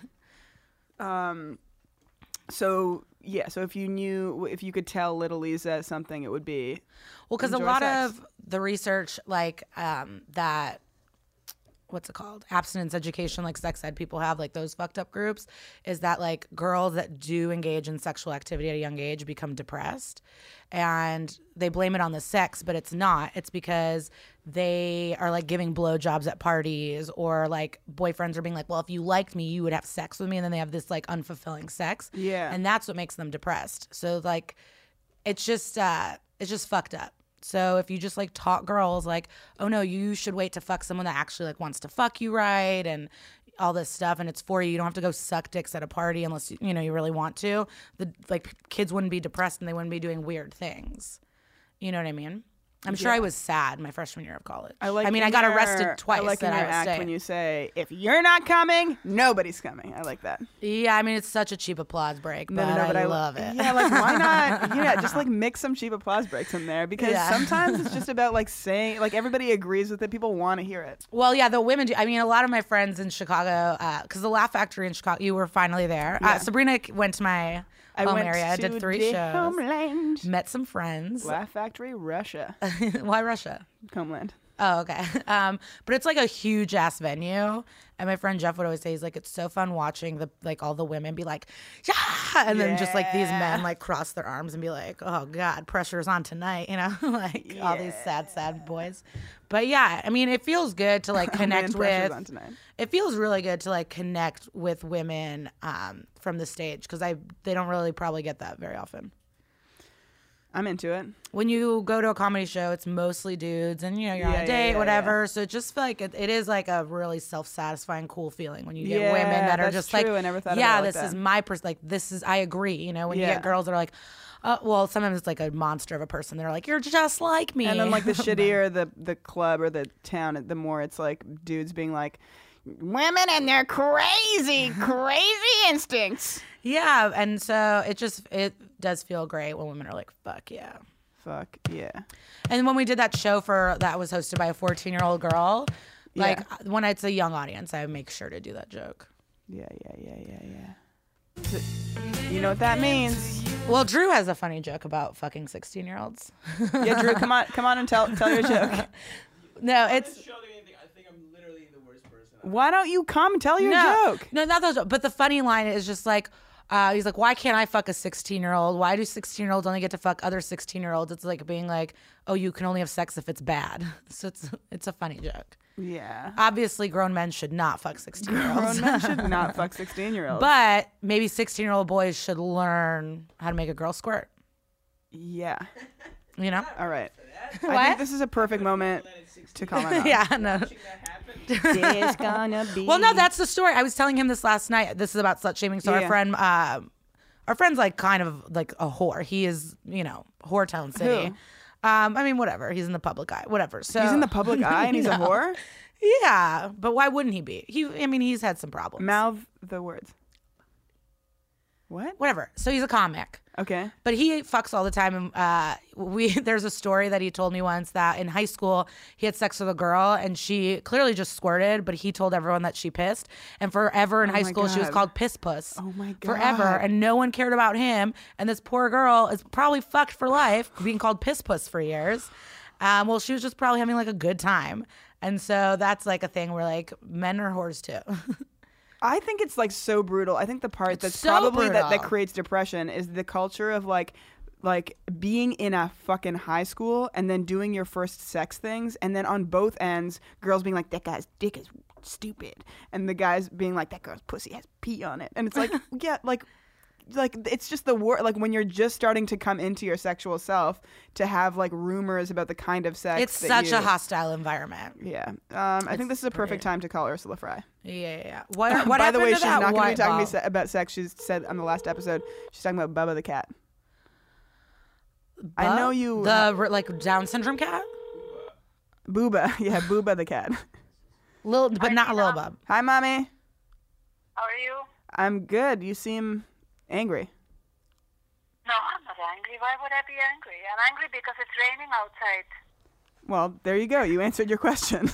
Um, so yeah, so if you knew, if you could tell little Lisa something, it would be Well, because a enjoy lot sex. of the research, like um, that, what's it called? Abstinence education, like sex ed people have, like those fucked up groups, is that like girls that do engage in sexual activity at a young age become depressed. And they blame it on the sex, but it's not. It's because they are like giving blowjobs at parties, or like boyfriends are being like, well, if you liked me, you would have sex with me. And then they have this like unfulfilling sex. Yeah. And that's what makes them depressed. So like, it's just, uh, it's just fucked up. So if you just like taught girls like, oh no, you should wait to fuck someone that actually like wants to fuck you right and all this stuff, and it's for you. You don't have to go suck dicks at a party unless you, you know you really want to. The like kids wouldn't be depressed and they wouldn't be doing weird things. You know what I mean? I'm sure Yeah. I was sad my freshman year of college. I like. I mean, in I got your- arrested twice. I like in that your I was act staying. when you say, "If you're not coming, nobody's coming." I like that. Yeah, I mean, it's such a cheap applause break, but, No, no, no, but I, I love it. Yeah, like why not? Yeah, just like mix some cheap applause breaks in there because Yeah. sometimes it's just about like saying, like everybody agrees with it. People want to hear it. Well, yeah, the women do. I mean, a lot of my friends in Chicago, because the Laugh Factory in Chicago, you were finally there. Yeah. Uh, Sabrina went to my I home went area. I to did three the shows. homeland. Met some friends. Laugh Factory, Russia, Why Russia? homeland. Oh, okay. Um, but it's like a huge ass venue, and my friend Jeff would always say, he's like, it's so fun watching the like all the women be like, yeah, and then just like these men like cross their arms and be like, oh god, pressure's on tonight, you know, like yeah. all these sad, sad boys. But yeah, I mean, it feels good to like connect with. On tonight. It feels really good to like connect with women um, from the stage because I they don't really probably get that very often. I'm into it. When you go to a comedy show, it's mostly dudes, and you know you're yeah, on a date, yeah, yeah, whatever. Yeah. So it just feel like it, it is like a really self-satisfying, cool feeling when you get yeah, women that are that's just true. like, I never thought yeah, about it this like is that. my person. Like this is, I agree. You know, when yeah. you get girls that are like, uh, well, sometimes it's like a monster of a person. They're like, you're just like me. And then like the shittier the the club or the town, the more it's like dudes being like, women and their crazy, crazy instincts. Yeah, and so it just it does feel great when women are like, fuck yeah. Fuck yeah. And when we did that show for that was hosted by a fourteen-year-old girl, like yeah. when it's a young audience, I make sure to do that joke. Yeah, yeah, yeah, yeah, yeah. So, you know what that means? Well, Drew has a funny joke about fucking sixteen-year-olds. Yeah, Drew, come on, come on and tell tell your joke. No, it's. I think I'm literally the worst person. Why don't you come tell your no, joke? No, not those. But the funny line is just like. Uh, he's like, why can't I fuck a sixteen-year-old? Why do sixteen-year-olds only get to fuck other sixteen-year-olds? It's like being like, oh, you can only have sex if it's bad. So it's it's a funny joke. Yeah. Obviously, grown men should not fuck sixteen-year-olds. Grown men should not fuck sixteen-year-olds. But maybe sixteen-year-old boys should learn how to make a girl squirt. Yeah. You know? All right. What? I think this is a perfect moment to call my mom. Yeah, no. It's gonna be. Well, no, that's the story. I was telling him this last night. This is about slut shaming. So Yeah. our friend, uh, our friend's like kind of like a whore. He is, you know, whore town city. Who? Um, I mean, whatever. He's in the public eye. Whatever. So He's in the public eye and he's a No. whore? Yeah, but why wouldn't he be? He, I mean, he's had some problems. Mouth the words. What? Whatever. So he's a comic. Okay. But he fucks all the time. And uh, we there's a story that he told me once that in high school he had sex with a girl and she clearly just squirted, but he told everyone that she pissed. And forever in Oh high my school she was God. called Piss Puss. Oh my God. Forever, and no one cared about him. And this poor girl is probably fucked for life, being called Piss Puss for years. Um, well, she was just probably having like a good time. And so that's like a thing where like men are whores too. I think it's like so brutal. I think the part It's that's so probably that, that brutal. creates depression is the culture of like like being in a fucking high school and then doing your first sex things, and then on both ends girls being like, that guy's dick is stupid, and the guys being like, that girl's pussy has pee on it. And it's like, yeah, like like it's just the war, like when you're just starting to come into your sexual self, to have like rumors about the kind of sex It's that such you- a hostile environment. yeah. Um, I think this is a perfect pretty- time to call Ursula Fry. Yeah, yeah, yeah. What, what By the happened way, to she's that not going to be white talking to me ball? se- about sex. She said on the last episode, she's talking about Bubba the cat. I know you. The r- like Down syndrome cat, Booba. Yeah, Booba the cat. Lil, but not Lil Bub. Hi, Mommy. How are you? I'm good. You seem angry. No, I'm not angry. Why would I be angry? I'm angry because it's raining outside. Well, there you go. You answered your question.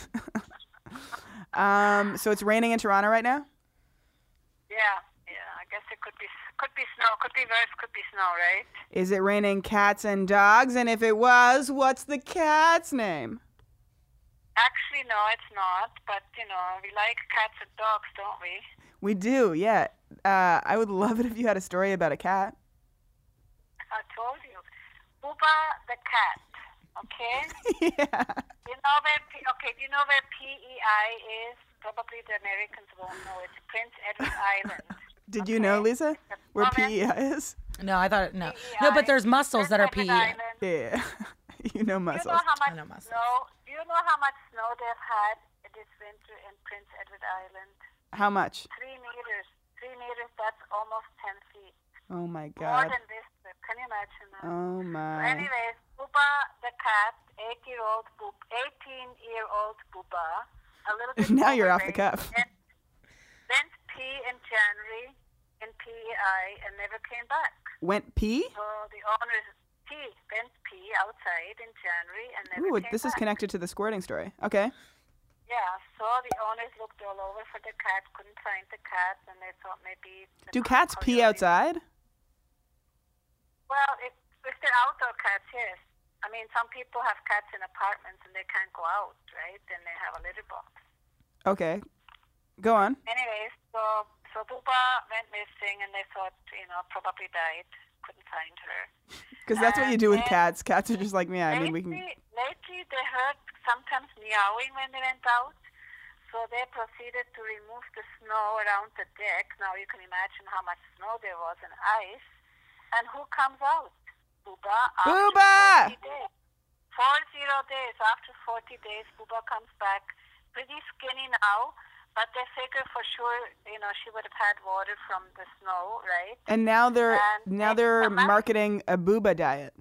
um, so it's raining in Toronto right now? Yeah, yeah. I guess it could be could be snow, could be worse, could be snow, right? Is it raining cats and dogs? And if it was, what's the cat's name? Actually, no, it's not. But you know, we like cats and dogs, don't we? We do, yeah. Uh, I would love it if you had a story about a cat. I told you, Booba the cat. Okay. Yeah. You know where? P- okay. Do you know where P E I is? Probably the Americans won't know. It's Prince Edward Island. Did you know, Lisa, where Woman. P E I is? No, I thought no, P E I, no. But there's mussels that are Prince P E. Edward Island. Yeah. You know Do muscles. you know how much I know muscles. snow? Do you know how much snow they've had this winter in Prince Edward Island? How much? Three meters. Three meters. That's almost ten feet. Oh my More God. than this. Can you imagine that? Oh So my. anyways, Booba the cat, eight-year-old Boop, eighteen-year-old Booba, a little bit. Now you're off the overweight, cuff. Went, went pee in January in P E I and never came back. Went pee? So the owners pee went pee outside in January and never Ooh, came this is back. connected to the squirting story. Okay. Yeah, so the owners looked all over for the cat, couldn't find the cat, and they thought maybe. the Do cat cats was pee already- outside? Well, if, if they're outdoor cats, yes. I mean, some people have cats in apartments and they can't go out, right? Then they have a litter box. Okay. Go on. Anyways, so so Booba went missing and they thought, you know, probably died. Couldn't find her. Because that's what you do with And cats. Cats are just like me. I mean, we lately, can. lately they heard sometimes meowing when they went out. So they proceeded to remove the snow around the deck. Now you can imagine how much snow there was and ice. And who comes out? Booba. after Booba! forty days. Four zero days. After forty days, Booba comes back. Pretty skinny now. But they figure for sure, you know, she would have had water from the snow, right? And now they're And now they- they're a month- marketing a Booba diet.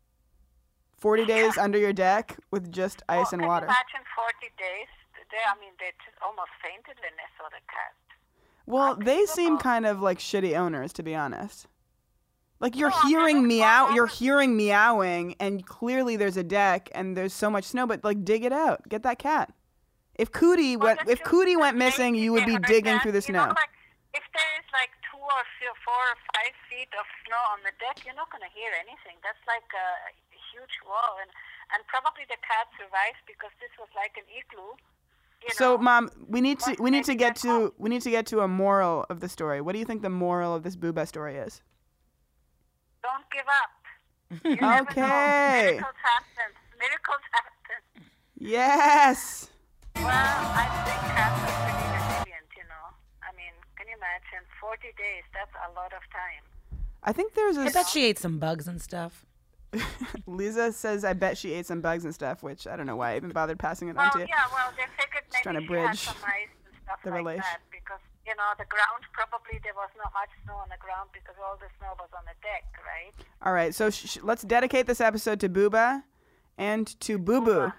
Forty days under your deck with just ice well, and water. Can you imagine forty days? They, I mean, they just almost fainted when they saw the cat. Well, they seem Unbelievable. kind of like shitty owners, to be honest. Like you're No, I hearing mean, meow, well, you're hearing meowing, and clearly there's a deck and there's so much snow. But like, dig it out, get that cat. If Cootie Well, went, the if truth Cootie is went missing, maybe you would they be heard digging that, through the you snow. know, like, if there is like two or few, four or five feet of snow on the deck, you're not going to hear anything. That's like a huge wall, and and probably the cat survived because this was like an igloo. You So, know? Mom, we need to Must we need to make get that call. to we need to get to a moral of the story. What do you think the moral of this Booba story is? Don't give up. You never know. Okay. Miracles happen. Miracles happen. Yes. Well, I think cats are pretty resilient, you know. I mean, can you imagine? forty days, that's a lot of time. I think there's a. I bet she ate some bugs and stuff. Lisa says, I bet she ate some bugs and stuff, which I don't know why I even bothered passing it on Well, to you. yeah, well, they figured Just trying maybe to she had bridge some ice and stuff the like relation. that because, you know, the ground, probably there was not much snow on the ground because all the snow was on the deck, right? All right, so sh- sh- let's dedicate this episode to Booba and to Boo Boo.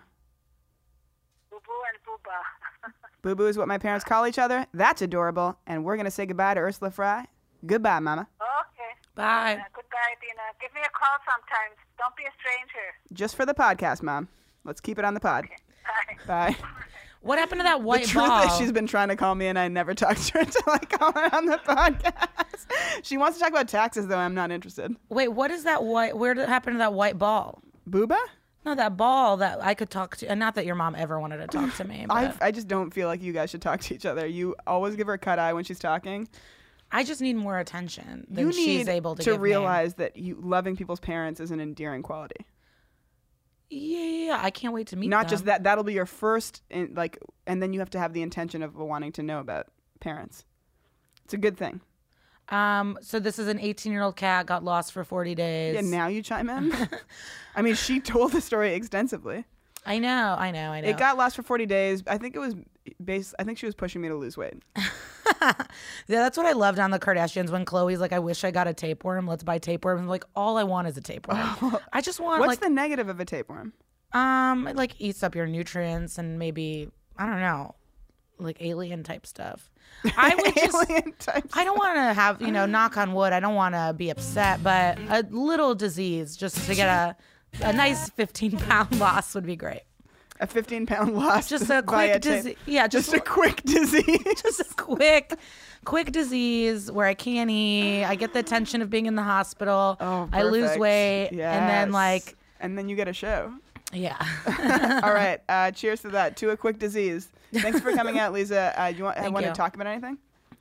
Boo Boo and Booba. Boo Boo is what my parents call each other. That's adorable. And we're going to say goodbye to Ursula Fry. Goodbye, Mama. Okay. Bye. Uh, goodbye, Dina. Give me a call sometimes. Don't be a stranger. Just for the podcast, Mom. Let's keep it on the pod. Bye. Bye. What happened to that white the truth ball? is she's been trying to call me and I never talked to her until I call her on the podcast. She wants to talk about taxes, though. I'm not interested. Wait, what is that white? Where did it happen to that white ball? Booba? No, that ball that I could talk to. And not that your mom ever wanted to talk to me. But I, I, I just don't feel like you guys should talk to each other. You always give her a cut eye when she's talking. just need more attention than You she's need able to, to give me. realize that you loving people's parents is an endearing quality. Yeah, yeah, yeah. I can't wait to meet Not them. just that. That'll be your first, in, like, and then you have to have the intention of wanting to know about parents. It's a good thing. Um, so this is an eighteen-year-old cat got lost for forty days. Yeah, now you chime in. I mean, she told the story extensively. I know, I know, I know. It got lost for forty days. I think it was based. I think she was pushing me to lose weight. Yeah, that's what I loved on the Kardashians when Khloe's like, I wish I got a tapeworm. Let's buy tapeworms. I'm like, all I want is a tapeworm. I just want What's like the negative of a tapeworm? um it like eats up your nutrients and maybe I don't know, like alien type stuff. I would just Alien type I don't want to have, you know, knock on wood, I don't want to be upset, but a little disease just to get a a nice fifteen pound loss would be great. A fifteen pound loss. Just a by quick tape- disease. Yeah, Just just, a quick disease. just a quick, quick disease where I can't eat. I get the attention of being in the hospital. Oh, I lose perfect. weight, and then Yes. like, and then you get a show. yeah. All right. Uh, cheers to that. To a quick disease. Thanks for coming out, Lisa. Uh, you want? I Thank want you. to talk about anything?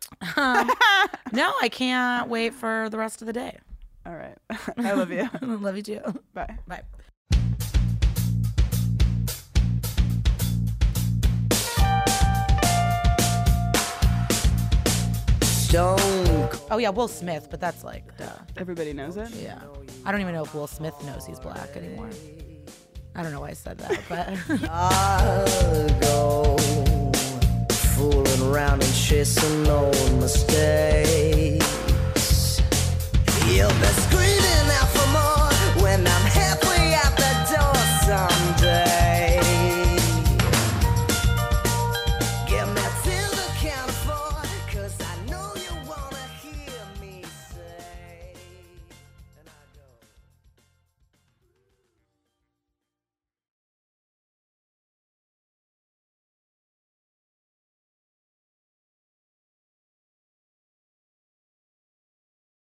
No, I can't wait for the rest of the day. All right. I love you. Love you too. Bye. Bye. Stone Oh yeah, Will Smith, but that's like, duh. Everybody knows it. Yeah. I don't even know if Will Smith knows he's black anymore. I don't know why I said that, but I'll go fooling around and chasing no mistake.